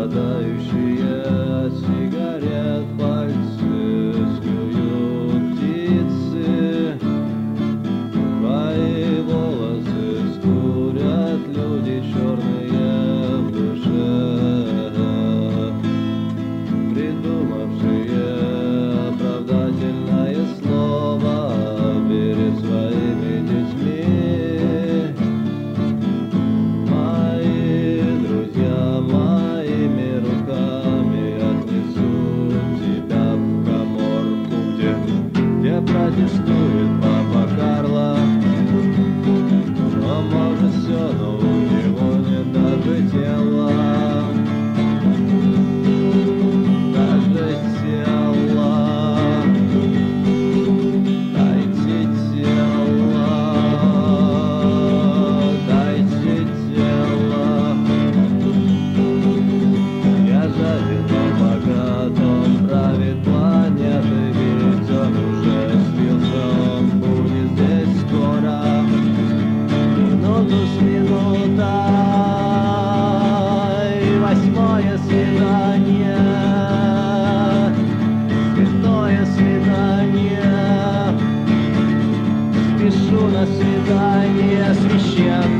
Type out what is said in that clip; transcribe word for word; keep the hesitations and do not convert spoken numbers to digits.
Падающие от сигарет пальцы скуют птицы, твои волосы скурят люди черные в душе, придумавшие оправдательное слово перед своими детьми. Мои друзья моими руками отнесут тебя в каморку, где, где протестует папа Карло. Но может все, но у него нет даже тела. Даже тела. Дайте тело. Дайте тело. Я жаден, но богат, он правит планетой, ведь он уже слился, он будет здесь скоро. Минуту с минутой, восьмое свидание, святое свидание, спешу на свидание священное.